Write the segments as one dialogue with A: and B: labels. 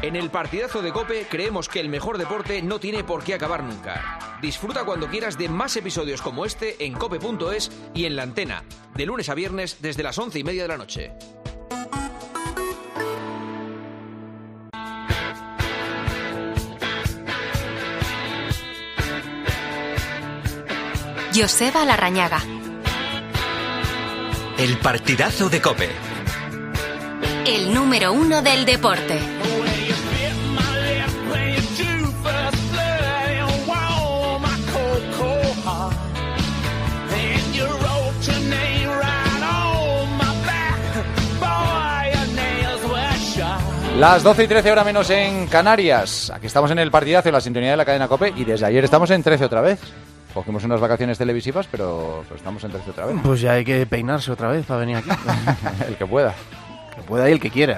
A: En el partidazo de COPE creemos que el mejor deporte no tiene por qué acabar nunca. Disfruta cuando quieras de más episodios como este en cope.es y en La Antena, de lunes a viernes desde las 11:30 de la noche.
B: Joseba Larrañaga.
C: El partidazo de COPE.
B: El número 1 del deporte.
D: Las 12:13 hora menos en Canarias. Aquí estamos en el partidazo, en la sintonía de la cadena COPE, y desde ayer estamos en 13 otra vez. Cogimos unas vacaciones televisivas, pero estamos en 13 otra vez.
E: Pues ya hay que peinarse otra vez para venir aquí.
D: El que pueda.
E: Que pueda y el que quiera.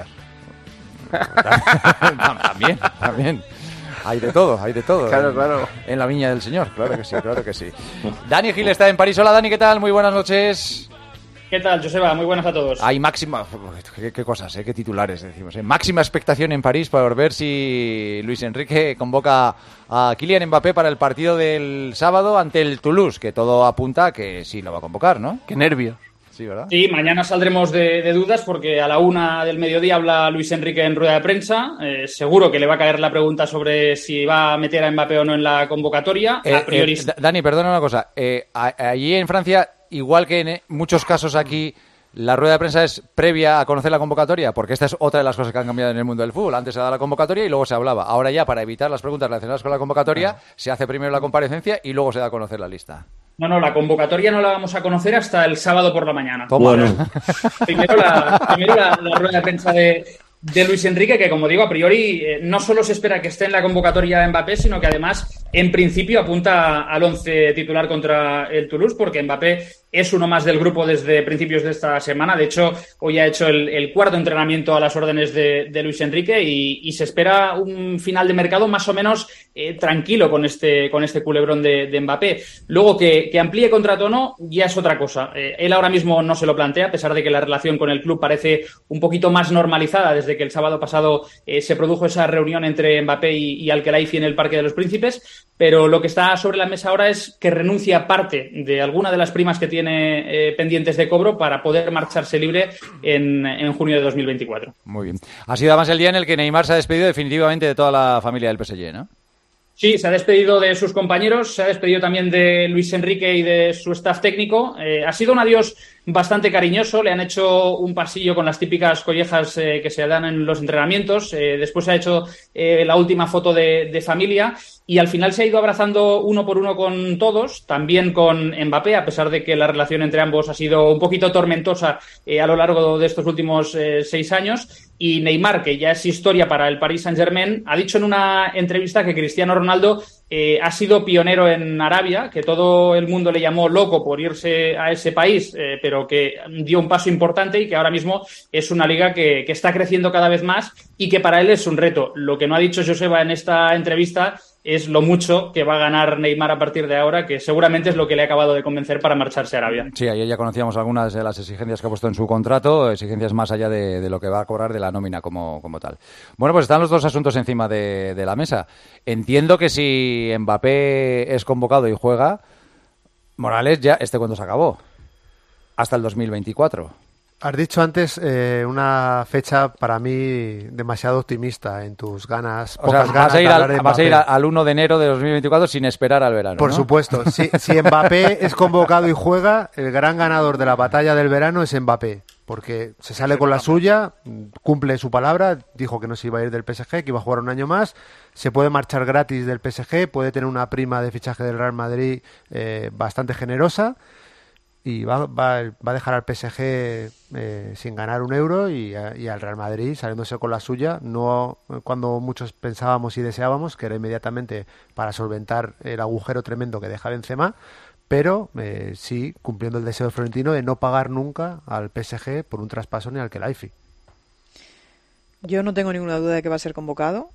D: También. Hay de todo.
E: Claro.
D: En la viña del Señor, claro que sí. Dani Gil está en París. Hola, Dani, ¿qué tal? Muy buenas noches.
F: ¿Qué tal, Joseba? Muy buenas a todos.
D: Hay máxima... Qué cosas, qué titulares decimos. Máxima expectación en París por ver si Luis Enrique convoca a Kylian Mbappé para el partido del sábado ante el Toulouse, que todo apunta a que sí lo va a convocar, ¿no?
E: Qué nervios.
D: Sí, ¿verdad?
F: Sí, mañana saldremos de dudas porque a la 1 del mediodía habla Luis Enrique en rueda de prensa. Seguro que le va a caer la pregunta sobre si va a meter a Mbappé o no en la convocatoria. A priori...
D: Dani, perdona una cosa. Allí en Francia, igual que en muchos casos aquí, la rueda de prensa es previa a conocer la convocatoria, porque esta es otra de las cosas que han cambiado en el mundo del fútbol. Antes se daba la convocatoria y luego se hablaba. Ahora ya, para evitar las preguntas relacionadas con la convocatoria, se hace primero la comparecencia y luego se da a conocer la lista.
F: No, la convocatoria no la vamos a conocer hasta el sábado por la mañana.
D: Bueno.
F: Primero la rueda de prensa de Luis Enrique, que como digo, a priori no solo se espera que esté en la convocatoria de Mbappé, sino que además, en principio, apunta al 11 titular contra el Toulouse, porque Mbappé es uno más del grupo desde principios de esta semana. De hecho, hoy ha hecho el cuarto entrenamiento a las órdenes de Luis Enrique y se espera un final de mercado más o menos tranquilo con este culebrón de Mbappé. Luego, que amplíe contrato o no, ya es otra cosa. Él ahora mismo no se lo plantea, a pesar de que la relación con el club parece un poquito más normalizada desde que el sábado pasado se produjo esa reunión entre Mbappé y Al-Khelaifi en el Parque de los Príncipes. Pero lo que está sobre la mesa ahora es que renuncie a parte de alguna de las primas que tiene pendientes de cobro para poder marcharse libre en junio de 2024.
D: Muy bien. Ha sido además el día en el que Neymar se ha despedido definitivamente de toda la familia del PSG, ¿no?
F: Sí, se ha despedido de sus compañeros, se ha despedido también de Luis Enrique y de su staff técnico. Ha sido un adiós bastante cariñoso, le han hecho un pasillo con las típicas collejas que se dan en los entrenamientos. Después se ha hecho la última foto de familia y al final se ha ido abrazando uno por uno con todos, también con Mbappé, a pesar de que la relación entre ambos ha sido un poquito tormentosa a lo largo de estos últimos 6 años. Y Neymar, que ya es historia para el Paris Saint-Germain, ha dicho en una entrevista que Cristiano Ronaldo ha sido pionero en Arabia, que todo el mundo le llamó loco por irse a ese país, pero que dio un paso importante y que ahora mismo es una liga que está creciendo cada vez más y que para él es un reto. Lo que no ha dicho Joseba en esta entrevista es lo mucho que va a ganar Neymar a partir de ahora, que seguramente es lo que le ha acabado de convencer para marcharse a Arabia.
D: Sí, ayer ya conocíamos algunas de las exigencias que ha puesto en su contrato, exigencias más allá de lo que va a cobrar de la nómina como tal. Bueno, pues están los dos asuntos encima de la mesa. Entiendo que si Mbappé es convocado y juega, Morales ya este cuento se acabó. Hasta el 2024.
G: Has dicho antes una fecha para mí demasiado optimista en tus ganas.
D: O sea, vas a ir al 1 de enero de 2024 sin esperar al verano,
G: Por
D: ¿no?
G: supuesto. Si Mbappé es convocado y juega, el gran ganador de la batalla del verano es Mbappé. Porque se sale con la suya, cumple su palabra, dijo que no se iba a ir del PSG, que iba a jugar un año más, se puede marchar gratis del PSG, puede tener una prima de fichaje del Real Madrid bastante generosa. Y va a dejar al PSG sin ganar un euro y al Real Madrid saliéndose con la suya, no cuando muchos pensábamos y deseábamos, que era inmediatamente para solventar el agujero tremendo que deja Benzema, pero sí cumpliendo el deseo de Florentino de no pagar nunca al PSG por un traspaso ni al Al-Khelaifi.
H: Yo no tengo ninguna duda de que va a ser convocado.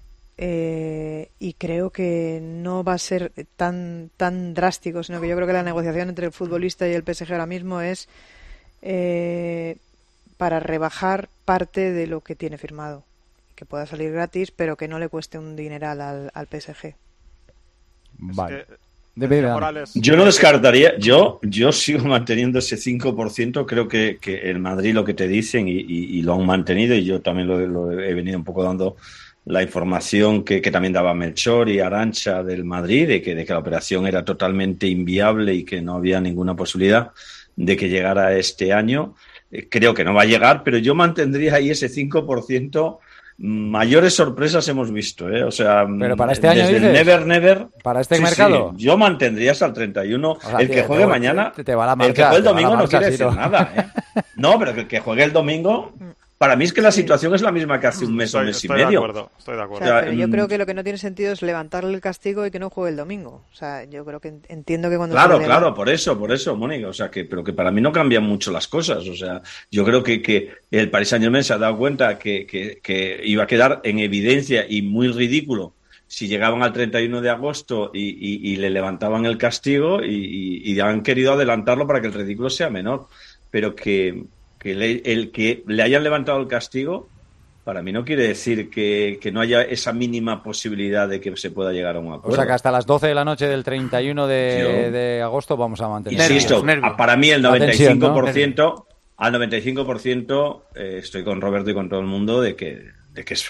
H: Y creo que no va a ser tan drástico, sino que yo creo que la negociación entre el futbolista y el PSG ahora mismo es para rebajar parte de lo que tiene firmado que pueda salir gratis, pero que no le cueste un dineral al PSG.
D: Vale.
I: Morales...
J: Yo no descartaría, yo sigo manteniendo ese 5%, creo que el Madrid lo que te dicen y lo han mantenido, y yo también lo he venido un poco dando la información que también daba Melchor y Arantxa del Madrid, de que la operación era totalmente inviable y que no había ninguna posibilidad de que llegara este año. Creo que no va a llegar, pero yo mantendría ahí ese 5%. Mayores sorpresas hemos visto, ¿eh? O sea,
D: pero para este año,
J: desde el never,
D: para este
J: sí,
D: mercado.
J: Sí, yo mantendría hasta el 31. O sea, el que juegue mañana,
D: te va la marcha,
J: el que juegue el domingo no quiere decir nada, ¿eh? No, pero el que juegue el domingo, para mí es que la situación es la misma que hace un mes o mes y medio.
I: Estoy de acuerdo.
H: O sea, pero yo creo que lo que no tiene sentido es levantarle el castigo y que no juegue el domingo. O sea, yo creo que entiendo que cuando...
J: Claro, por eso, Mónica. O sea, pero que para mí no cambian mucho las cosas. O sea, yo creo que el Paris Saint-Germain se ha dado cuenta que iba a quedar en evidencia y muy ridículo si llegaban al 31 de agosto y le levantaban el castigo y han querido adelantarlo para que el ridículo sea menor. Pero que el que le hayan levantado el castigo, para mí no quiere decir que no haya esa mínima posibilidad de que se pueda llegar a un acuerdo.
D: O sea que hasta las 12 de la noche del 31 de agosto vamos a mantener.
J: Insisto, para mí el 95%,
D: tensión, ¿no?
J: Al 95% estoy con Roberto y con todo el mundo de que es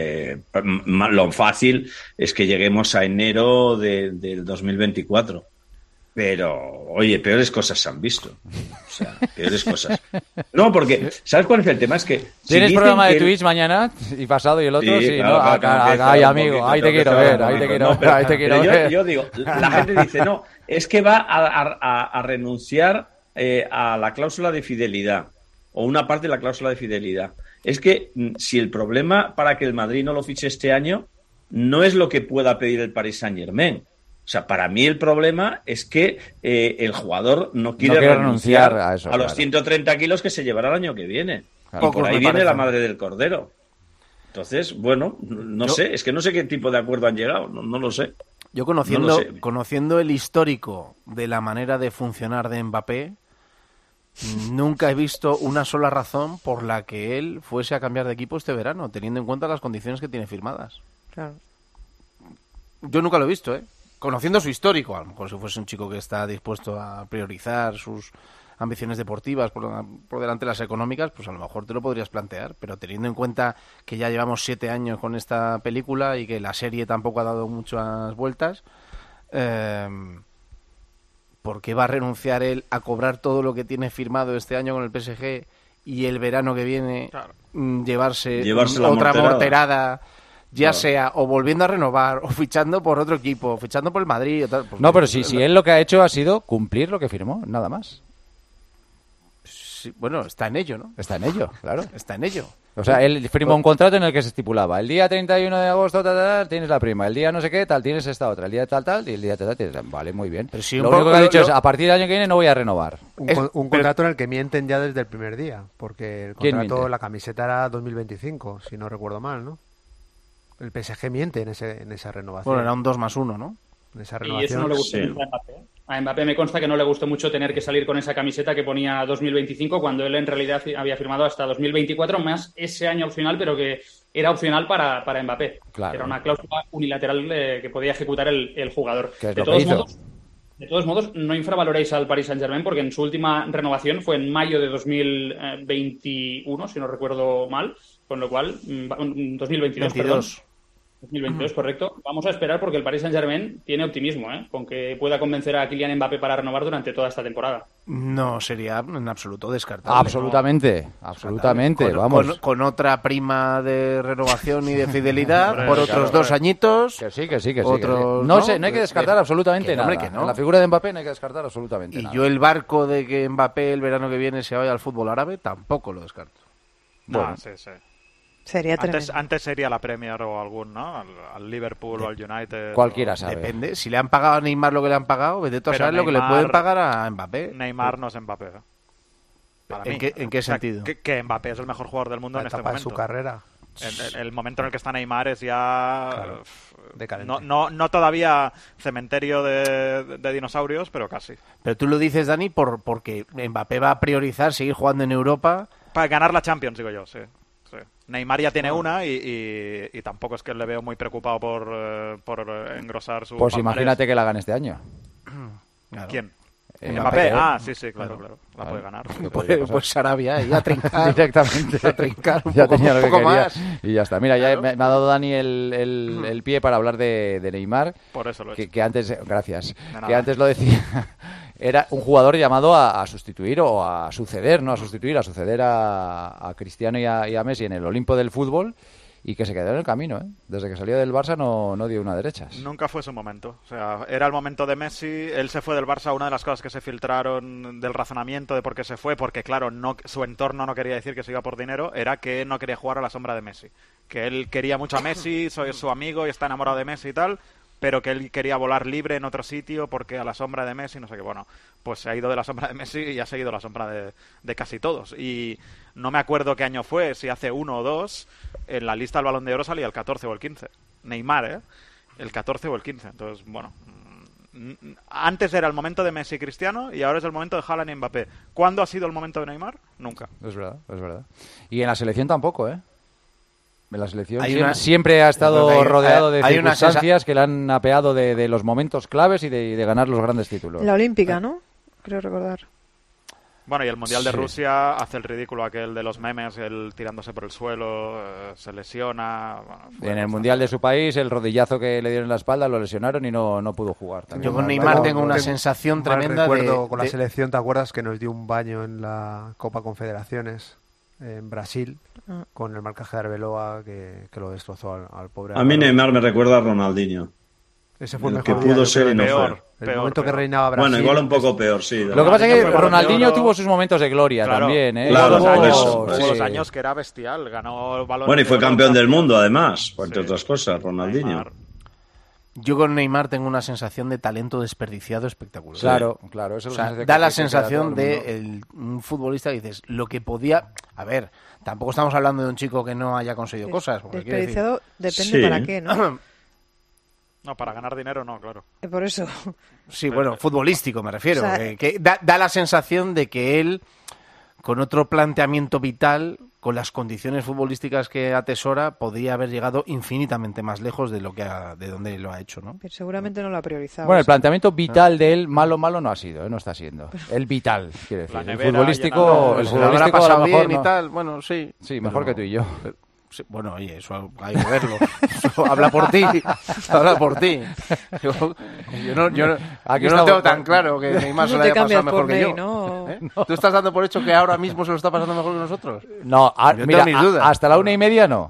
J: lo fácil es que lleguemos a enero del 2024. Pero, oye, peores cosas se han visto. O sea, peores cosas. No, porque, ¿sabes cuál es el tema? Es que...
D: ¿Tienes programa de Twitch mañana y pasado y el otro? Sí,
J: claro,
D: ¿no? Ay, amigo, ahí te quiero ver, ahí te quiero ver.
J: Yo digo, la gente dice, no, es que va a renunciar a la cláusula de fidelidad, o una parte de la cláusula de fidelidad. Es que si el problema para que el Madrid no lo fiche este año no es lo que pueda pedir el Paris Saint-Germain. O sea, para mí el problema es que el jugador no quiere renunciar a eso, a los 130 kilos que se llevará el año que viene. Claro, y por ahí viene la madre del cordero. Entonces, bueno, no sé, es que no sé qué tipo de acuerdo han llegado, no lo sé.
E: Yo conociendo el histórico de la manera de funcionar de Mbappé, nunca he visto una sola razón por la que él fuese a cambiar de equipo este verano, teniendo en cuenta las condiciones que tiene firmadas. Claro. Yo nunca lo he visto, ¿eh? Conociendo su histórico, a lo mejor si fuese un chico que está dispuesto a priorizar sus ambiciones deportivas por delante de las económicas, pues a lo mejor te lo podrías plantear, pero teniendo en cuenta que ya llevamos 7 años con esta película y que la serie tampoco ha dado muchas vueltas, ¿por qué va a renunciar él a cobrar todo lo que tiene firmado este año con el PSG y el verano que viene llevarse otra morterada? Ya sea o volviendo a renovar o fichando por otro equipo, fichando por el Madrid o tal. Pues
D: no, pero si él lo que ha hecho ha sido cumplir lo que firmó, nada más.
E: Sí, bueno, está en ello, ¿no?
D: Está en ello, claro.
E: Está en ello.
D: O sea, él firmó un contrato en el que se estipulaba el día 31 de agosto tienes la prima, el día no sé qué tal tienes esta otra, el día tal y el día tal tienes... Vale, muy bien.
E: Pero si
D: lo único que ha dicho es a partir del año que viene no voy a renovar.
G: Un contrato en el que mienten ya desde el primer día, porque el contrato, la camiseta era 2025, si no recuerdo mal, ¿no? El PSG miente en esa renovación.
E: Bueno, era un 2+1, ¿no?
G: En esa renovación.
F: Y eso no le gustó mucho a Mbappé. A Mbappé me consta que no le gustó mucho tener que salir con esa camiseta que ponía 2025 cuando él en realidad había firmado hasta 2024, más ese año opcional, pero que era opcional para Mbappé.
D: Claro.
F: Era una cláusula unilateral que podía ejecutar el jugador.
D: De
F: todos modos, no infravaloréis al Paris Saint-Germain porque en su última renovación fue en mayo de 2021, si no recuerdo mal, con lo cual, 2022, perdón. 2022, correcto. Vamos a esperar porque el Paris Saint-Germain tiene optimismo, con que pueda convencer a Kylian Mbappé para renovar durante toda esta temporada.
E: No sería en absoluto descartable.
D: Absolutamente. Vamos.
E: Con otra prima de renovación y de fidelidad por otros 2 añitos.
D: Que sí.
E: Otros,
D: no hay que descartar absolutamente nada.
E: Que no.
D: La figura de Mbappé no hay que descartar absolutamente nada.
E: Y yo el barco de que Mbappé el verano que viene se vaya al fútbol árabe tampoco lo descarto.
I: Bueno. Sí.
H: Sería
I: antes sería la Premier o algún, ¿no? Al Liverpool o al United.
D: Cualquiera sabe.
E: Depende. Si le han pagado a Neymar lo que le han pagado, vete tú a saber lo que le pueden pagar a Mbappé.
I: Neymar no es Mbappé.
E: ¿En qué sentido?
I: Que Mbappé es el mejor jugador del mundo en este momento.
G: De su carrera.
I: El momento en el que está Neymar es ya...
G: Decadente.
I: No todavía cementerio de dinosaurios, pero casi.
E: Pero tú lo dices, Dani, porque Mbappé va a priorizar seguir jugando en Europa.
I: Para ganar la Champions, digo yo, sí. Neymar ya tiene una y tampoco es que le veo muy preocupado por engrosar su
D: Pues
I: palmarés.
D: imagínate que la gane este año.
E: Claro.
I: ¿Quién?
D: Mbappé.
I: Mbappé. Ah, sí, claro. La puede ganar.
E: Pues Sarabia, y a trincar.
D: Directamente.
E: A trincar un
D: Ya
E: poco,
D: tenía lo que
E: un poco
D: quería
E: más.
D: y ya está. Mira, ya me ha dado Dani el pie para hablar de Neymar.
I: Por eso lo he hecho.
D: Que antes, gracias,
I: nada.
D: que antes lo decía, era un jugador llamado a sustituir o a suceder, no a sustituir, a suceder a Cristiano y a Messi en el Olimpo del fútbol y que se quedó en el camino, ¿eh? Desde que salió del Barça no dio una derechas.
I: Nunca fue su momento. O sea, era el momento de Messi. Él se fue del Barça. Una de las cosas que se filtraron del razonamiento de por qué se fue, porque claro, su entorno no quería decir que se iba por dinero, era que no quería jugar a la sombra de Messi. Que él quería mucho a Messi, soy su amigo y está enamorado de Messi y tal, pero que él quería volar libre en otro sitio porque a la sombra de Messi, no sé qué. Bueno, pues se ha ido de la sombra de Messi y ha seguido la sombra de casi todos. Y no me acuerdo qué año fue, si hace 1 o 2, en la lista del Balón de Oro salía el 14 o el 15. Neymar, el 14 o el 15. Entonces, bueno, antes era el momento de Messi y Cristiano y ahora es el momento de Haaland y Mbappé. ¿Cuándo ha sido el momento de Neymar? Nunca.
D: Es verdad, es verdad. Y en la selección tampoco, ¿eh? En la selección
E: Hay
D: siempre ha estado rodeado de
E: hay una
D: circunstancias que le han apeado de los momentos claves y de ganar los grandes títulos.
H: La Olímpica, ¿no? Creo recordar.
I: Bueno, y el Mundial de
D: Sí.
I: Rusia hace el ridículo aquel de los memes, él tirándose por el suelo, se lesiona. Bueno, fue
D: En el
I: bastante-
D: Mundial de su país, el rodillazo que le dieron en la espalda lo lesionaron y no pudo jugar. También.
E: Yo con Neymar tengo una sensación
G: Mal
E: tremenda
G: recuerdo con la
E: de-
G: selección, ¿te acuerdas que nos dio un baño en la Copa Confederaciones en Brasil con el marcaje de Arbeloa que lo destrozó al pobre
J: A mí
G: Álvaro?
J: Neymar me recuerda a Ronaldinho.
G: Ese fue el
J: El
G: mejor
J: que
G: día,
J: pudo
G: yo
J: ser
G: creo,
J: y no
I: peor.
J: fue.
G: el momento que reinaba Brasil.
J: Bueno, igual un poco peor, sí.
D: Lo que pasa es que
I: Ronaldinho fue
D: Ronaldinho
I: Balón de
D: tuvo
I: Oro.
D: sus momentos de gloria
I: Claro,
D: también, ¿eh?
J: claro,
D: Tuvo-
J: por eso, por
I: Hubo
J: Sí.
I: 2 años que era bestial, ganó el Balón
J: Bueno, y
I: de
J: fue
I: Oro,
J: campeón del mundo, además, entre
I: Sí.
J: otras cosas, Ronaldinho.
I: Neymar.
E: Yo con Neymar tengo una sensación de talento desperdiciado espectacular.
D: Claro, claro. Eso
E: O
D: es
E: sea,
D: lo que
E: da la
D: queda todo
E: sensación
D: el
E: de
D: mundo.
E: un futbolista que dices, lo que podía... A ver, tampoco estamos hablando de un chico que no haya conseguido cosas. porque quiero decir-
H: Desperdiciado depende
J: Sí.
H: para qué, ¿no?
I: No, para ganar dinero no, claro.
H: Por eso.
E: Sí, bueno, futbolístico me refiero.
H: O sea,
E: que da la sensación de que él, con otro planteamiento vital, con las condiciones futbolísticas que atesora, podría haber llegado infinitamente más lejos de de donde lo ha hecho, ¿no?
H: Pero seguramente no lo ha priorizado.
D: Bueno, el planteamiento vital de él, malo no ha sido, no está siendo. El vital, quiere decir.
I: La
D: El
I: nevera
D: futbolístico,
I: llenada.
D: el
E: Se lo habrá
D: futbolístico a
E: pasado
D: lo mejor
E: bien
D: no.
E: y tal, bueno, sí.
D: Sí, mejor
E: Pero-
D: que tú y yo.
E: Sí, bueno, oye, eso hay que verlo. Eso habla por ti. Habla por ti. Yo no
D: Aquí
E: tengo
D: estamos-
E: tan claro que Neymar se
H: No
E: lo
H: te
E: haya pasado
H: cambias
E: mejor
H: por
E: que
H: Ney,
E: yo.
H: ¿no?
E: ¿Eh? ¿Tú estás dando por hecho que ahora mismo se lo está pasando mejor que nosotros?
D: No,
E: Yo
D: mira,
E: tengo mis dudas.
D: hasta la 1:30 no.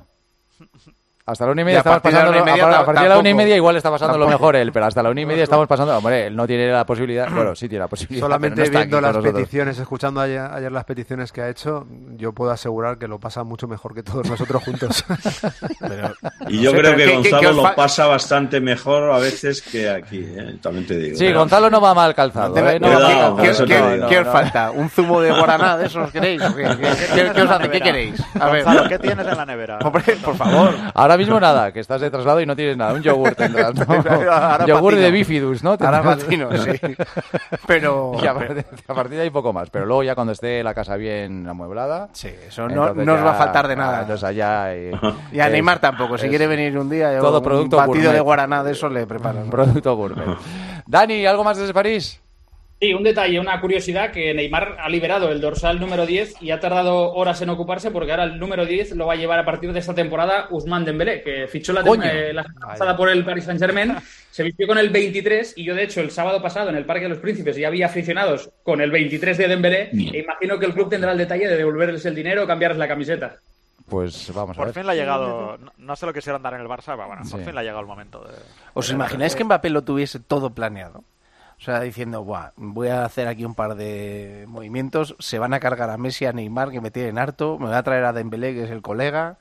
D: Hasta la 1:30
E: Y a
D: estamos
E: partir de la
D: pasando.
E: 1:30
D: A partir de la 1:30
E: tampoco.
D: igual está pasando lo
E: Tampoco.
D: mejor él, pero hasta la 1:30 estamos pasando. Hombre, él no tiene la posibilidad. Bueno, sí tiene la posibilidad.
G: Solamente
D: pero no está
G: viendo
D: aquí
G: las
D: con nosotros.
G: peticiones, escuchando ayer las peticiones que ha hecho, yo puedo asegurar que lo pasa mucho mejor que todos nosotros juntos.
E: Pero,
J: Y
E: no
J: yo
E: sé,
J: creo
E: pero
J: que
E: ¿qué
J: Gonzalo
E: os
J: lo
E: fa-
J: pasa bastante mejor a veces que aquí, también te digo.
D: Sí, Gonzalo no va mal calzado. ¿eh? No va mal
J: Cuidado,
D: calzado.
J: por eso te digo.
E: ¿Qué os falta? ¿Un zumo de guaraná de esos queréis? ¿O qué os hace? ¿Qué queréis? A ver,
I: Gonzalo, ¿qué tienes en la nevera?
E: hombre, por favor.
D: Ahora mismo nada, que estás de traslado y no tienes nada. Un yogur tendrás, ¿no?
E: Ahora
D: Yogur
E: patino.
D: de bifidus, ¿no?
E: Ahora
D: Tendrás.
E: patino, sí. Pero...
D: Y a partir de ahí poco más. Pero luego ya cuando esté la casa bien amueblada...
E: Sí, eso no
D: entonces
E: os va a
D: ya-
E: faltar de nada.
D: Entonces allá...
E: Y a Neymar tampoco. Si quiere venir un día,
D: todo
E: un
D: producto
E: batido
D: gourmet.
E: de guaraná de eso le preparan.
D: Producto gourmet. Dani, ¿algo más desde París?
F: Sí, un detalle, una curiosidad, que Neymar ha liberado el dorsal número 10 y ha tardado horas en ocuparse porque ahora el número 10 lo va a llevar a partir de esta temporada Ousmane Dembélé, que fichó la
D: ¡Coño!
F: semana pasada por el Paris Saint-Germain, se vistió con el 23 y yo, de hecho, el sábado pasado en el Parque de los Príncipes ya había aficionados con el 23 de Dembélé e imagino que el club tendrá el detalle de devolverles el dinero o cambiarles la camiseta.
D: Pues vamos a
I: Por
D: ver.
I: fin le ha llegado, no se lo quisieron dar en el Barça, pero bueno, por
D: Sí.
I: fin le ha llegado el momento de...
E: ¿Os imagináis que Mbappé lo tuviese todo planeado? O sea, diciendo, buah, voy a hacer aquí un par de movimientos, se van a cargar a Messi, a Neymar, que me tienen harto, me voy a traer a Dembélé, que es el colega,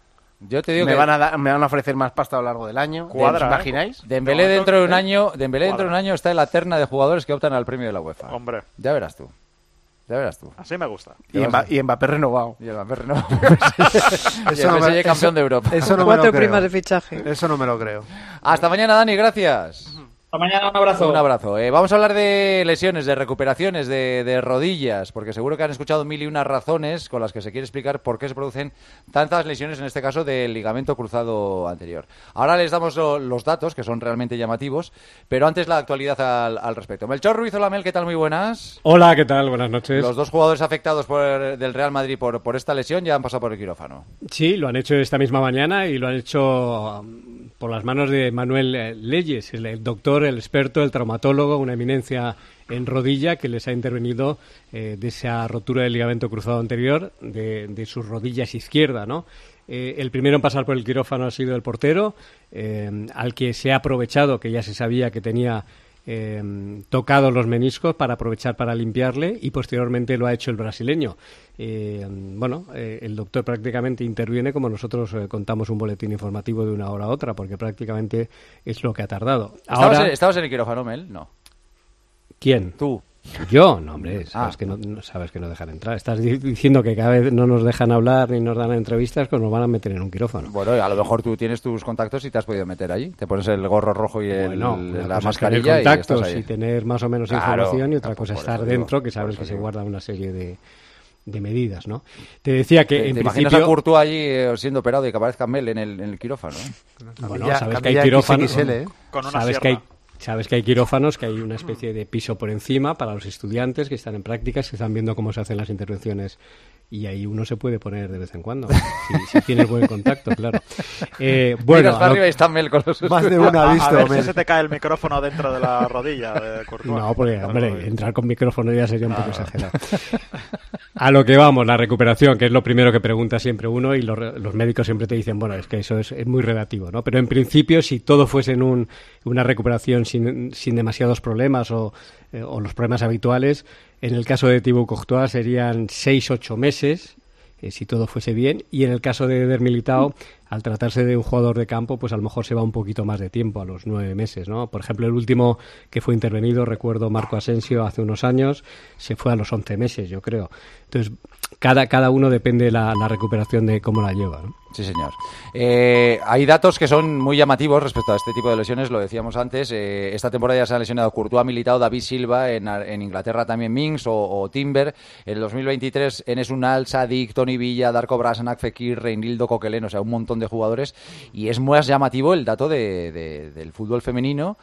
D: Yo te digo
E: me
D: que
E: van a ofrecer más pasta a lo largo del año.
I: Cuadra,
E: ¿Os imagináis?
D: Dembélé
I: De momento,
D: dentro de un
I: ¿eh?
D: año, Dembélé dentro de un
I: Cuadra.
D: año está en la terna de jugadores que optan al premio de la UEFA.
I: Hombre,
D: Ya verás tú. Ya verás tú.
I: así me gusta.
E: Y Mbappé renovado.
D: Y el Mbappé no.
G: Eso no me-
D: campeón de Europa.
G: Eso no me
H: Cuatro
G: lo creo.
H: primas de fichaje.
G: Eso no me lo creo.
D: Hasta mañana, Dani, gracias.
F: Hasta mañana, un abrazo.
D: Un abrazo. Vamos a hablar de lesiones, de recuperaciones, de rodillas, porque seguro que han escuchado mil y unas razones con las que se quiere explicar por qué se producen tantas lesiones, en este caso del ligamento cruzado anterior. Ahora les damos los datos, que son realmente llamativos, pero antes la actualidad al respecto. Melchor Ruiz Olamel, ¿qué tal? Muy buenas.
K: Hola, ¿qué tal? Buenas noches.
D: Los dos jugadores afectados del Real Madrid por esta lesión ya han pasado por el quirófano.
K: Sí, lo han hecho esta misma mañana y lo han hecho por las manos de Manuel Leyes, el doctor, el experto, el traumatólogo, una eminencia en rodilla que les ha intervenido de esa rotura del ligamento cruzado anterior de sus rodillas izquierda, ¿no? El primero en pasar por el quirófano ha sido el portero, al que se ha aprovechado, que ya se sabía que tenía tocado los meniscos, para aprovechar para limpiarle, y posteriormente lo ha hecho el brasileño. El doctor prácticamente interviene como nosotros contamos un boletín informativo de una hora a otra, porque prácticamente es lo que ha tardado.
D: ¿Estabas en el quirófano, Mel? No.
K: ¿Quién?
D: Tú.
K: Yo, no, hombre, sabes que no dejan entrar. Estás diciendo que cada vez no nos dejan hablar ni nos dan entrevistas, pues nos van a meter en un quirófano.
D: Bueno, a lo mejor tú tienes tus contactos y te has podido meter allí. Te pones el gorro rojo y la mascarilla
K: y contactos
D: estás ahí.
K: Y tener más o menos información, y otra cosa estar dentro, que sabes que se guarda una serie de medidas, ¿no? Te decía que en
D: imaginas
K: principio...
D: a Courtois allí siendo operado y que aparezca Mel en el quirófano, ¿eh?
K: Bueno, sabes que hay quirófanos,
I: con una sierra.
K: Sabes que hay quirófanos, que hay una especie de piso por encima para los estudiantes que están en prácticas, que están viendo cómo se hacen las intervenciones, y ahí uno se puede poner de vez en cuando, si tiene buen contacto, claro.
D: Miras para arriba y está Mel con los
G: más de uno ha visto.
I: A ver si se te cae el micrófono dentro de la rodilla de Courtois.
K: No, porque, hombre, entrar con micrófono ya sería un poco exagerado. A lo que vamos, la recuperación, que es lo primero que pregunta siempre uno, y los médicos siempre te dicen, bueno, es que eso es muy relativo, ¿no? Pero en principio, si todo fuese en una recuperación sin demasiados problemas o los problemas habituales, en el caso de Thibaut Courtois serían 6-8 meses, si todo fuese bien, y en el caso de Eder Militao, al tratarse de un jugador de campo, pues a lo mejor se va un poquito más de tiempo, a los 9 meses, ¿no? Por ejemplo, el último que fue intervenido, recuerdo Marco Asensio hace unos años, se fue a los 11 meses, yo creo. Entonces, cada uno depende de la recuperación de cómo la lleva, ¿no?
D: Sí, señor. Hay datos que son muy llamativos respecto a este tipo de lesiones, lo decíamos antes. Esta temporada ya se han lesionado Courtois, Militao, David Silva, en Inglaterra también Mings o Timber. En el 2023 Enes Unal, Sadik, Toni Villa, Darko Brasanac, Fekir, Reinildo Coquelin, o sea, un montón de jugadores. Y es más llamativo el dato del fútbol femenino,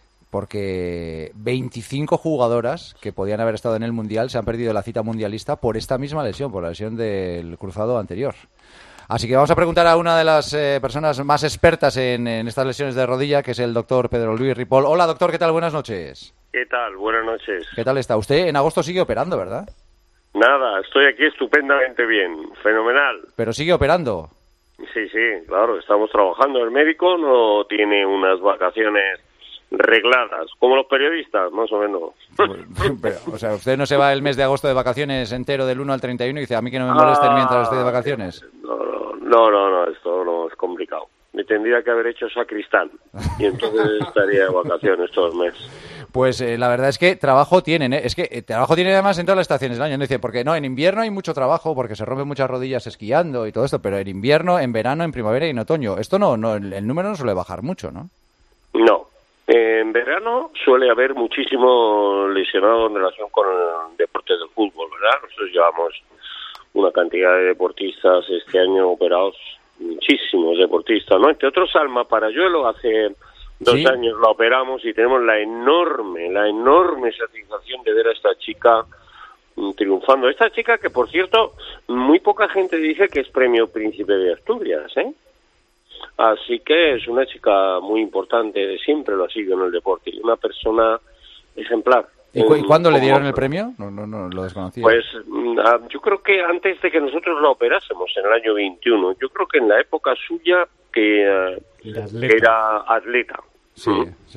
D: porque 25 jugadoras que podían haber estado en el Mundial se han perdido la cita mundialista por esta misma lesión, por la lesión del cruzado anterior. Así que vamos a preguntar a una de las personas más expertas en estas lesiones de rodilla, que es el doctor Pedro Luis Ripoll. Hola, doctor, ¿qué tal? Buenas noches.
L: ¿Qué tal? Buenas noches.
D: ¿Qué tal está? Usted en agosto sigue operando, ¿verdad?
L: Nada, estoy aquí estupendamente bien, fenomenal.
D: ¿Pero sigue operando?
L: Sí, claro, estamos trabajando. El médico no tiene unas vacaciones regladas, como los periodistas, más o menos.
D: Pero, o sea, ¿usted no se va el mes de agosto de vacaciones entero del 1 al 31 y dice, a mí que no me molesten mientras estoy de vacaciones?
L: No, esto no es complicado. Me tendría que haber hecho sacristán y entonces estaría de vacaciones todo el mes.
D: Pues la verdad es que trabajo tienen, ¿eh? Es que trabajo tienen además en todas las estaciones del año. Dice, porque no, en invierno hay mucho trabajo porque se rompen muchas rodillas esquiando y todo esto, pero en invierno, en verano, en primavera y en otoño. Esto no, el número no suele bajar mucho, ¿no?
L: No. En verano suele haber muchísimo lesionado en relación con el deporte del fútbol, ¿verdad? Nosotros llevamos una cantidad de deportistas este año operados, muchísimos deportistas, ¿no? Entre otros, Alma Parayuelo, hace 2 años la operamos y tenemos la enorme satisfacción de ver a esta chica triunfando. Esta chica que, por cierto, muy poca gente dice que es premio Príncipe de Asturias, ¿eh? Así que es una chica muy importante, siempre lo ha sido en el deporte, y una persona ejemplar.
D: ¿Y cuándo le dieron el premio? No lo desconocía.
L: Pues yo creo que antes de que nosotros la operásemos, en el año 21, yo creo que en la época suya que era atleta.
D: Sí.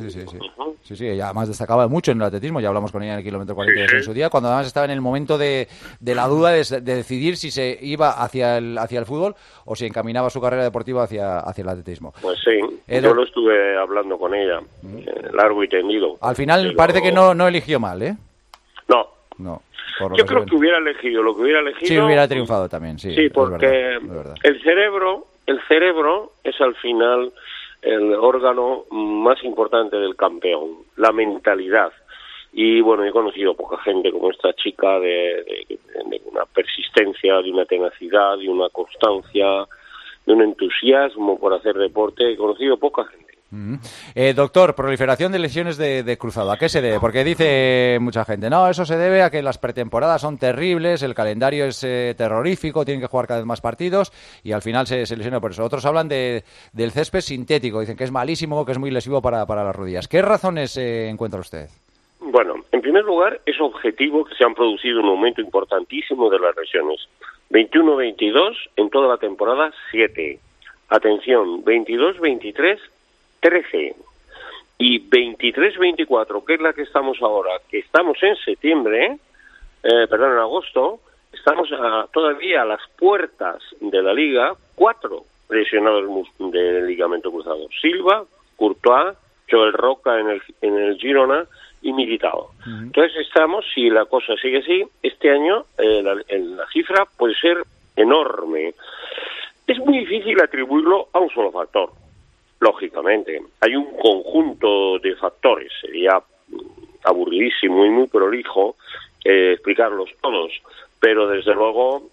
D: Ella además destacaba mucho en el atletismo, ya hablamos con ella en el kilómetro 42 en su día, cuando además estaba en el momento de la duda de decidir si se iba hacia el fútbol o si encaminaba su carrera deportiva hacia el atletismo.
L: Pues sí, yo lo estuve hablando con ella, largo y tendido.
D: Al final parece que no eligió mal, ¿eh?
L: No. Yo creo que hubiera elegido lo que hubiera elegido.
D: Sí, hubiera triunfado también, sí.
L: Sí, porque
D: es verdad.
L: el cerebro es al final el órgano más importante del campeón, la mentalidad. Y bueno, he conocido poca gente como esta chica de una persistencia, de una tenacidad, de una constancia, de un entusiasmo por hacer deporte. He conocido poca gente.
D: Doctor, proliferación de lesiones de cruzado, ¿a qué se debe? Porque dice mucha gente, no, eso se debe a que las pretemporadas son terribles, el calendario es terrorífico, tienen que jugar cada vez más partidos y al final se lesiona por eso. Otros hablan del césped sintético, dicen que es malísimo, que es muy lesivo para las rodillas. ¿Qué razones encuentra usted?
L: Bueno, en primer lugar, es objetivo que se han producido un aumento importantísimo de las lesiones. 21-22 en toda la temporada, 7. Atención, 22-23, 13. Y 23-24, que es la que estamos ahora, que estamos en septiembre, en agosto, estamos todavía a las puertas de la Liga, 4 lesionados del ligamento cruzado. Silva, Courtois, Joel Roca en el Girona y Militao. Entonces estamos, si la cosa sigue así, este año la cifra puede ser enorme. Es muy difícil atribuirlo a un solo factor, lógicamente. Hay un conjunto de factores, sería aburridísimo y muy prolijo explicarlos todos, pero desde luego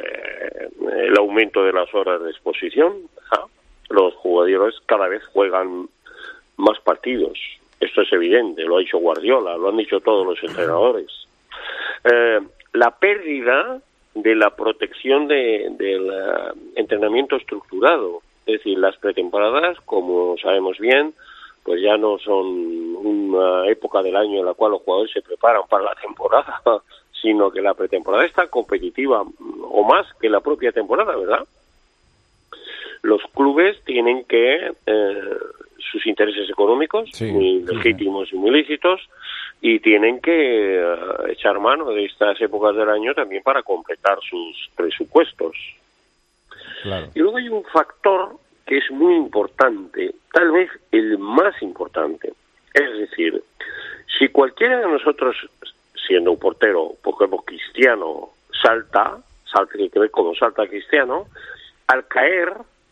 L: el aumento de las horas de exposición, los jugadores cada vez juegan más partidos. Esto es evidente, lo ha dicho Guardiola, lo han dicho todos los entrenadores. La pérdida de la protección del entrenamiento estructurado, es decir, las pretemporadas, como sabemos bien, pues ya no son una época del año en la cual los jugadores se preparan para la temporada, sino que la pretemporada es tan competitiva o más que la propia temporada, ¿verdad? Los clubes tienen que sus intereses económicos, muy legítimos y muy lícitos, y tienen que echar mano de estas épocas del año también para completar sus presupuestos. Claro. Y luego hay un factor que es muy importante, tal vez el más importante. Es decir, si cualquiera de nosotros, siendo un portero, por ejemplo, Cristiano, salta, que ve como salta Cristiano, al caer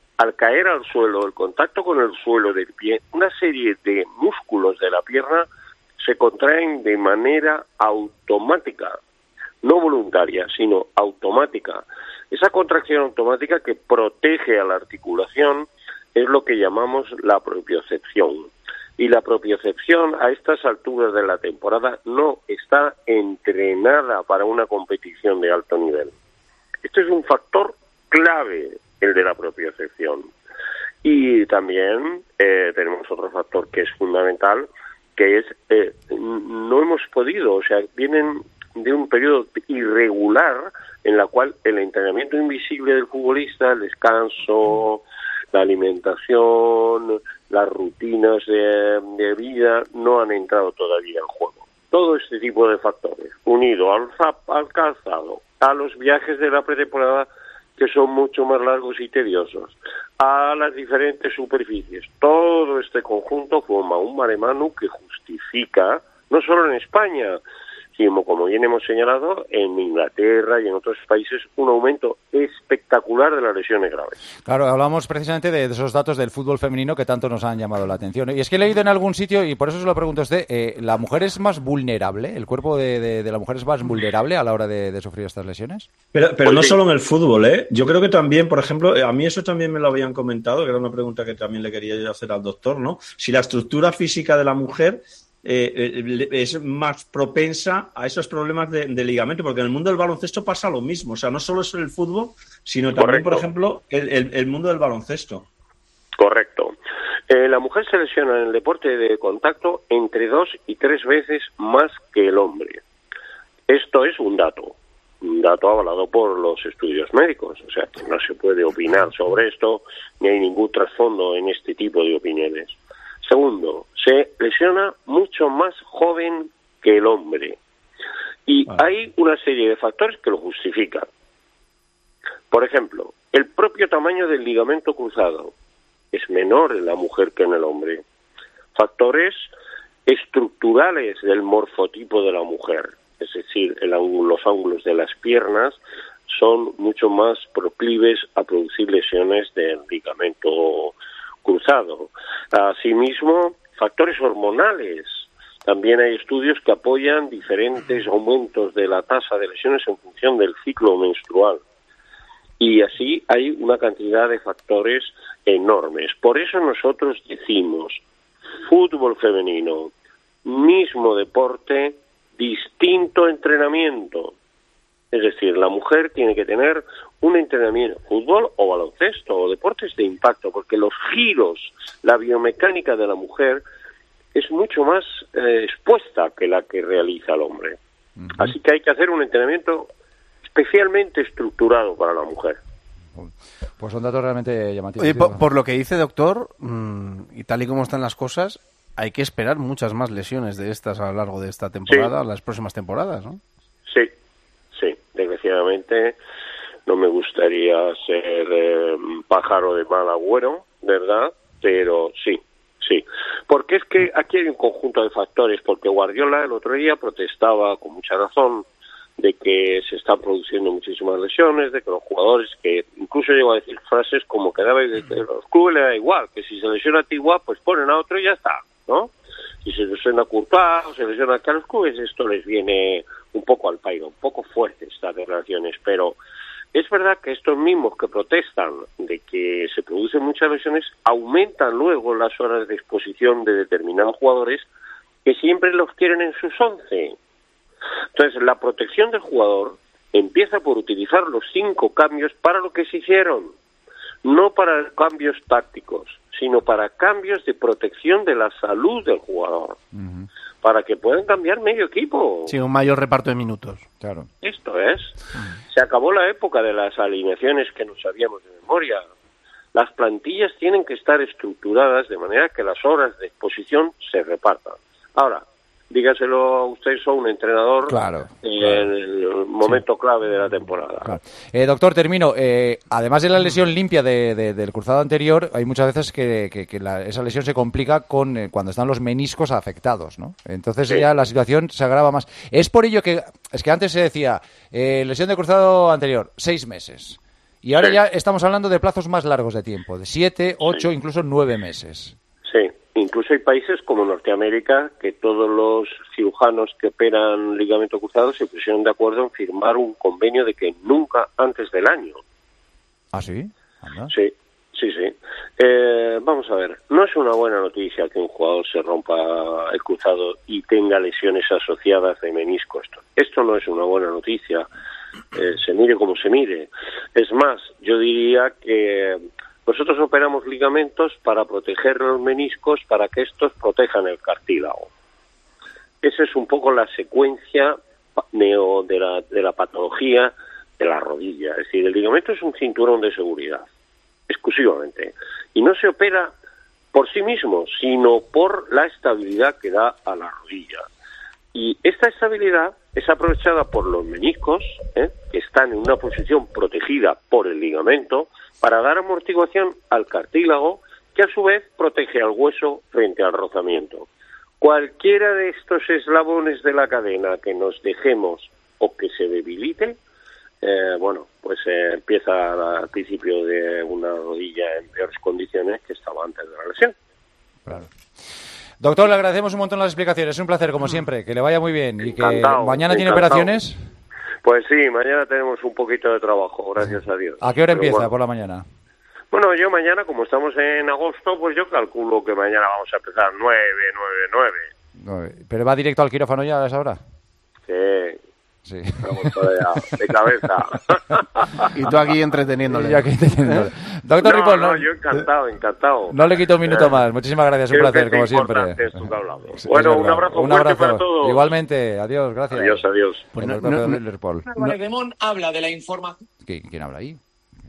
L: al suelo, el contacto con el suelo del pie, una serie de músculos de la pierna se contraen de manera automática, no voluntaria, sino automática. Esa contracción automática que protege a la articulación es lo que llamamos la propiocepción. Y la propiocepción a estas alturas de la temporada no está entrenada para una competición de alto nivel. Este es un factor clave, el de la propiocepción. Y también tenemos otro factor que es fundamental, que es no hemos podido, o sea, vienen de un periodo irregular en la cual el entrenamiento invisible del futbolista, el descanso, la alimentación, las rutinas de vida no han entrado todavía en juego. Todo este tipo de factores, unido al calzado, a los viajes de la pretemporada que son mucho más largos y tediosos, a las diferentes superficies, todo este conjunto forma un mare magnum que justifica, no solo en España, sino, como bien hemos señalado, en Inglaterra y en otros países, un aumento espectacular de las lesiones graves.
D: Claro, hablamos precisamente de esos datos del fútbol femenino que tanto nos han llamado la atención. Y es que he leído en algún sitio, y por eso se lo pregunto a usted, ¿la mujer es más vulnerable? ¿El cuerpo de la mujer es más vulnerable a la hora de sufrir estas lesiones?
J: Pero no solo en el fútbol, ¿eh? Yo creo que también, por ejemplo, a mí eso también me lo habían comentado, que era una pregunta que también le quería yo hacer al doctor, ¿no? Si la estructura física de la mujer es más propensa a esos problemas de ligamento, porque en el mundo del baloncesto pasa lo mismo, o sea, no solo es el fútbol, sino también, por ejemplo, el mundo del baloncesto.
L: Correcto. La mujer se lesiona en el deporte de contacto entre 2 y 3 veces más que el hombre. Esto es un dato avalado por los estudios médicos, o sea, que no se puede opinar sobre esto, ni hay ningún trasfondo en este tipo de opiniones. Segundo, se lesiona mucho más joven que el hombre. Y hay una serie de factores que lo justifican. Por ejemplo, el propio tamaño del ligamento cruzado es menor en la mujer que en el hombre. Factores estructurales del morfotipo de la mujer, es decir, los ángulos de las piernas son mucho más proclives a producir lesiones del ligamento cruzado. Asimismo, factores hormonales. También hay estudios que apoyan diferentes aumentos de la tasa de lesiones en función del ciclo menstrual. Y así hay una cantidad de factores enormes. Por eso nosotros decimos, fútbol femenino, mismo deporte, distinto entrenamiento. Es decir, la mujer tiene que tener un entrenamiento, fútbol o baloncesto o deportes de impacto, porque los giros, la biomecánica de la mujer es mucho más expuesta que la que realiza el hombre. Así que hay que hacer un entrenamiento especialmente estructurado para la mujer.
D: Pues son datos realmente llamativos.
E: Oye, por lo que dice, doctor, y tal y como están las cosas, hay que esperar muchas más lesiones de estas a lo largo de esta temporada, las próximas temporadas, ¿no?
L: Sí. Desgraciadamente no me gustaría ser pájaro de mal agüero, ¿verdad? Pero sí. Porque es que aquí hay un conjunto de factores, porque Guardiola el otro día protestaba con mucha razón de que se están produciendo muchísimas lesiones, de que los jugadores, que incluso llegó a decir frases como que a los clubes le da igual, que si se lesiona a Tigua, pues ponen a otro y ya está, ¿no? Si se lesiona a Courtois o se lesiona a los clubes, esto les viene un poco al pairo, un poco fuerte estas declaraciones, pero es verdad que estos mismos que protestan de que se producen muchas lesiones aumentan luego las horas de exposición de determinados jugadores que siempre los quieren en sus 11. Entonces, la protección del jugador empieza por utilizar los 5 cambios para lo que se hicieron, no para cambios tácticos, sino para cambios de protección de la salud del jugador, para que puedan cambiar medio equipo.
E: Sí, un mayor reparto de minutos.
D: Claro.
L: Esto es. Se acabó la época de las alineaciones que no sabíamos de memoria. Las plantillas tienen que estar estructuradas de manera que las horas de exposición se repartan. Ahora, dígaselo a usted, soy un entrenador en el momento clave de la temporada.
D: Claro. Doctor, termino. Además de la lesión limpia del cruzado anterior, hay muchas veces que esa lesión se complica con cuando están los meniscos afectados, ¿no? Entonces ya la situación se agrava más. Es por ello que, es que antes se decía, lesión de cruzado anterior, 6 meses. Y ahora ya estamos hablando de plazos más largos de tiempo, de 7, 8, incluso 9 meses.
L: Sí. Incluso hay países como Norteamérica que todos los cirujanos que operan ligamento cruzado se pusieron de acuerdo en firmar un convenio de que nunca antes del año.
D: ¿Ah, sí? ¿Anda?
L: Sí. Vamos a ver, no es una buena noticia que un jugador se rompa el cruzado y tenga lesiones asociadas de menisco. Esto no es una buena noticia, se mire como se mire. Es más, yo diría que nosotros operamos ligamentos para proteger los meniscos, para que estos protejan el cartílago. Esa es un poco la secuencia de la patología de la rodilla. Es decir, el ligamento es un cinturón de seguridad, exclusivamente. Y no se opera por sí mismo, sino por la estabilidad que da a la rodilla. Y esta estabilidad es aprovechada por los meniscos, que están en una posición protegida por el ligamento, para dar amortiguación al cartílago, que a su vez protege al hueso frente al rozamiento. Cualquiera de estos eslabones de la cadena que nos dejemos o que se debilite, empieza al principio de una rodilla en peores condiciones que estaba antes de la lesión.
D: Claro. Doctor, le agradecemos un montón las explicaciones. Es un placer, como siempre. Que le vaya muy bien. Y que mañana tiene operaciones.
L: Pues sí, mañana tenemos un poquito de trabajo, gracias a Dios.
D: ¿A qué hora empieza por la mañana?
L: Bueno, yo mañana, como estamos en agosto, pues yo calculo que mañana vamos a empezar 9.
D: ¿Pero va directo al quirófano ya a esa hora?
L: Sí. Vamos para allá, de cabeza.
E: Y tú aquí entreteniéndole.
D: Doctor Ripoll,
L: no, yo encantado.
D: No le quito un minuto más. Muchísimas gracias, un placer, como siempre.
L: Bueno, un abrazo fuerte para todos.
D: Igualmente, adiós, gracias.
L: Adiós.
D: Pues
M: Ripoll. Redemón habla de la información.
D: ¿Quién habla ahí?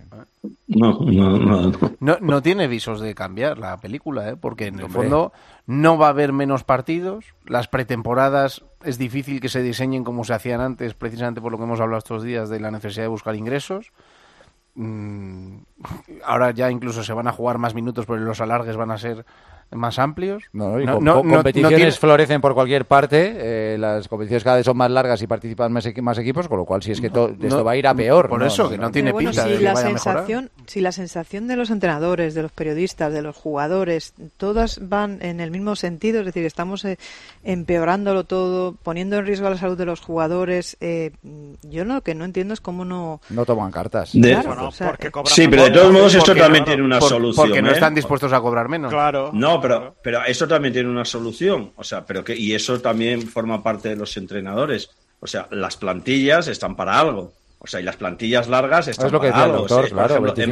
E: No tiene visos de cambiar la película, porque en el fondo no va a haber menos partidos. Las pretemporadas es difícil que se diseñen como se hacían antes, precisamente por lo que hemos hablado estos días de la necesidad de buscar ingresos. Ahora ya incluso se van a jugar más minutos, pero los alargues van a ser más amplios.
D: Competiciones florecen por cualquier parte, las competiciones cada vez son más largas y participan más equipos, con lo cual si es que esto va a ir a peor.
E: Por eso, que no tiene pinta de que vaya a mejorar.
H: Si la sensación de los entrenadores, de los periodistas, de los jugadores, todas van en el mismo sentido, es decir, estamos empeorándolo todo, poniendo en riesgo la salud de los jugadores, yo lo que no entiendo es cómo no
D: toman cartas.
J: Claro, sí, pero de todos modos esto también tiene una solución.
E: Porque no están dispuestos a cobrar menos.
I: Claro.
J: No, pero eso también tiene una solución. O sea, y eso también forma parte de los entrenadores. O sea, las plantillas están para algo. O sea, y las plantillas largas están para algo.
D: Doctor, claro,
J: por ejemplo,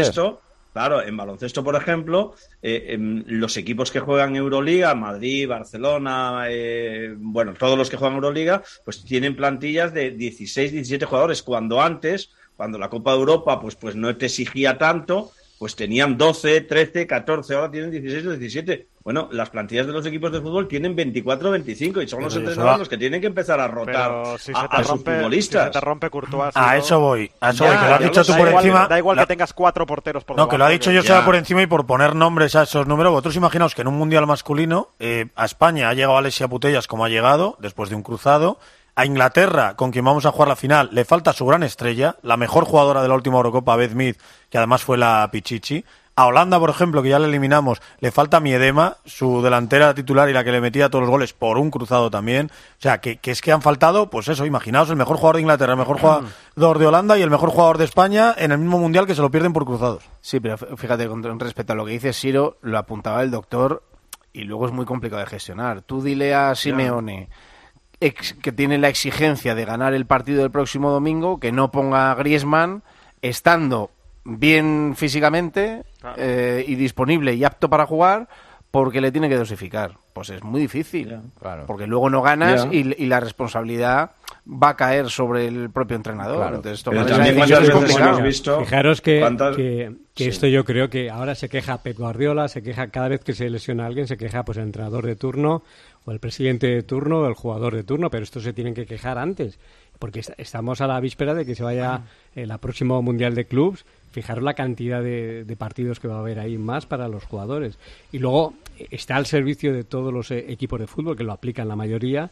J: en baloncesto, por ejemplo, los equipos que juegan Euroliga, Madrid, Barcelona, todos los que juegan Euroliga, pues tienen plantillas de 16, 17 jugadores, cuando la Copa de Europa pues no te exigía tanto, pues tenían 12, 13, 14, ahora tienen 16 o 17. Bueno, las plantillas de los equipos de fútbol tienen 24 o 25 y son los entrenadores los que tienen que empezar a rotar a sus futbolistas.
I: Si se te rompe Courtois,
N: a eso voy, que lo has dicho tú por encima.
I: Da igual que tengas 4 porteros por debajo.
N: No, que lo ha dicho Joseba por encima y por poner nombres a esos números. Vosotros imaginaos que en un mundial masculino a España ha llegado Alexia Putellas como ha llegado, después de un cruzado. A Inglaterra, con quien vamos a jugar la final, le falta su gran estrella, la mejor jugadora de la última Eurocopa, Beth Mead, que además fue la Pichichi. A Holanda, por ejemplo, que ya le eliminamos, le falta Miedema, su delantera titular y la que le metía todos los goles por un cruzado también. O sea, que es que han faltado, pues eso, imaginaos, el mejor jugador de Inglaterra, el mejor jugador de Holanda y el mejor jugador de España en el mismo mundial, que se lo pierden por cruzados.
E: Sí, pero fíjate, con respecto a lo que dice Siro, lo apuntaba el doctor y luego es muy complicado de gestionar. Tú dile a Simeone que tiene la exigencia de ganar el partido del próximo domingo, que no ponga a Griezmann estando bien físicamente y disponible y apto para jugar, porque le tiene que dosificar. Pues es muy difícil, claro. Porque luego no ganas y la responsabilidad va a caer sobre el propio entrenador. Claro. Entonces, tomar esa decisión es complicado.
K: Fijaros que esto yo creo que ahora se queja Pep Guardiola, se queja cada vez que se lesiona a alguien, se queja pues el entrenador de turno o el presidente de turno o el jugador de turno, pero estos se tienen que quejar antes, porque estamos a la víspera de que se vaya el próximo Mundial de Clubs. Fijaros la cantidad de partidos que va a haber ahí más para los jugadores. Y luego está al servicio de todos los equipos de fútbol, que lo aplican la mayoría,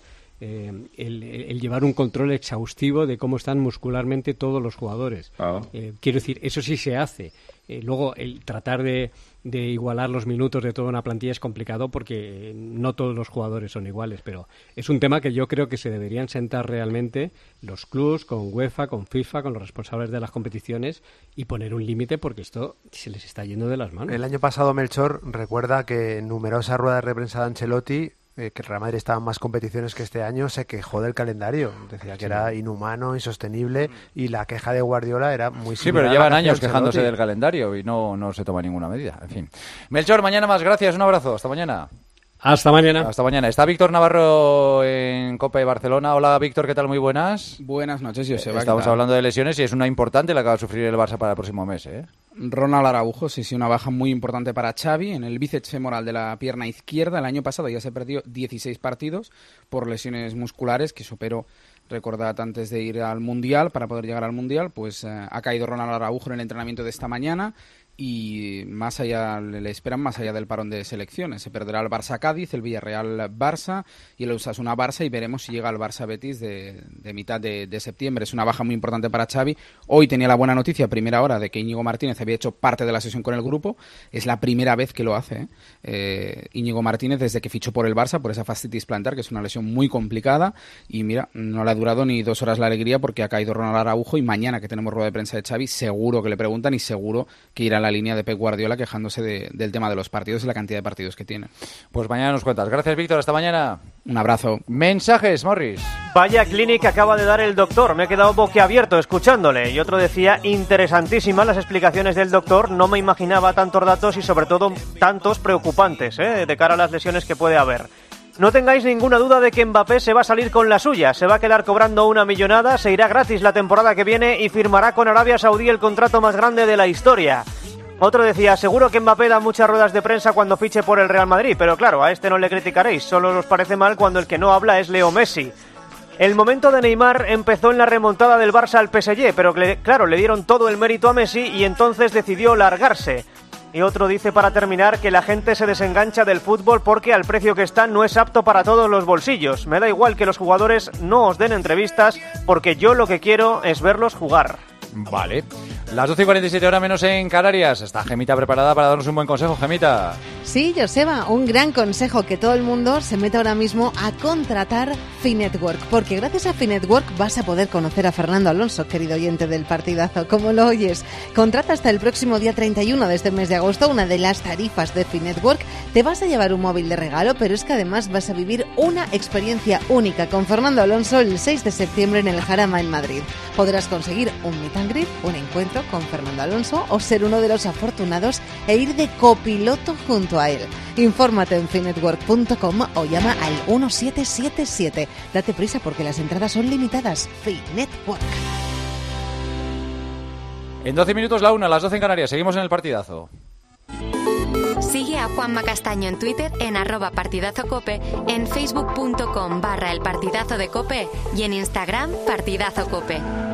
K: el llevar un control exhaustivo de cómo están muscularmente todos los jugadores. Quiero decir, eso sí se hace. Luego, el tratar de igualar los minutos de toda una plantilla es complicado porque no todos los jugadores son iguales, pero es un tema que yo creo que se deberían sentar realmente los clubs con UEFA, con FIFA, con los responsables de las competiciones y poner un límite, porque esto se les está yendo de las manos.
G: El año pasado, Melchor recuerda que en numerosas ruedas de prensa de Ancelotti, que el Real Madrid estaba en más competiciones que este año, se quejó del calendario. Decía que era inhumano, insostenible, y la queja de Guardiola era muy similar.
D: Sí, pero llevan años quejándose del calendario y no se toma ninguna medida. En fin. Melchor, mañana más. Gracias. Un abrazo. Hasta mañana.
K: Hasta mañana.
D: Hasta mañana. Está Víctor Navarro en Copa de Barcelona. Hola, Víctor, ¿qué tal? Muy buenas.
O: Buenas noches, Joseba.
D: Estamos hablando de lesiones y es una importante la que va a sufrir el Barça para el próximo mes, ¿eh?
O: Ronald Araujo, sí, una baja muy importante para Xavi en el bíceps femoral de la pierna izquierda. El año pasado ya se perdió 16 partidos por lesiones musculares que superó. Recordad, antes de ir al Mundial, para poder llegar al Mundial, pues ha caído Ronald Araujo en el entrenamiento de esta mañana y más allá le esperan más allá del parón de selecciones. Se perderá el Barça-Cádiz, el Villarreal-Barça y el Osasuna-Barça, y veremos si llega al Barça-Betis de mitad de septiembre. Es una baja muy importante para Xavi. Hoy tenía la buena noticia a primera hora de que Íñigo Martínez había hecho parte de la sesión con el grupo. Es la primera vez que lo hace, Íñigo Martínez, desde que fichó por el Barça, por esa fascitis plantar, que es una lesión muy complicada, y mira, no le ha durado ni 2 horas la alegría porque ha caído Ronald Araujo, y mañana que tenemos rueda de prensa de Xavi seguro que le preguntan y seguro que irá a la línea de Pep Guardiola quejándose del tema de los partidos y la cantidad de partidos que tiene.
D: Pues mañana nos cuentas. Gracias, Víctor. Hasta mañana.
O: Un abrazo.
D: Mensajes, Morris.
P: Vaya clínica acaba de dar el doctor. Me he quedado boquiabierto escuchándole. Y otro decía, interesantísimas las explicaciones del doctor. No me imaginaba tantos datos y sobre todo tantos preocupantes, de cara a las lesiones que puede haber. No tengáis ninguna duda de que Mbappé se va a salir con la suya, se va a quedar cobrando una millonada, se irá gratis la temporada que viene y firmará con Arabia Saudí el contrato más grande de la historia. Otro decía, seguro que Mbappé da muchas ruedas de prensa cuando fiche por el Real Madrid, pero claro, a este no le criticaréis, solo os parece mal cuando el que no habla es Leo Messi. El momento de Neymar empezó en la remontada del Barça al PSG, pero claro, le dieron todo el mérito a Messi y entonces decidió largarse. Y otro dice, para terminar, que la gente se desengancha del fútbol porque al precio que está no es apto para todos los bolsillos. Me da igual que los jugadores no os den entrevistas porque yo lo que quiero es verlos jugar.
D: Vale. Las 12:47 horas menos en Canarias. Está Gemita preparada para darnos un buen consejo, Gemita.
Q: Sí, Joseba, un gran consejo, que todo el mundo se meta ahora mismo a contratar Finetwork, porque gracias a Finetwork vas a poder conocer a Fernando Alonso, querido oyente del partidazo, como lo oyes. Contrata hasta el próximo día 31 de este mes de agosto una de las tarifas de Finetwork. Te vas a llevar un móvil de regalo, pero es que además vas a vivir una experiencia única con Fernando Alonso el 6 de septiembre en el Jarama en Madrid. Podrás conseguir un meet and greet, un encuentro con Fernando Alonso, o ser uno de los afortunados e ir de copiloto junto a él. Infórmate en finetwork.com o llama al 1777. Date prisa porque las entradas son limitadas. Finetwork.
D: En 12 minutos la 1, a las 12 en Canarias. Seguimos en el partidazo.
B: Sigue a Juanma Castaño en Twitter en @partidazocope, en facebook.com/elpartidazo de Cope y en Instagram partidazocope.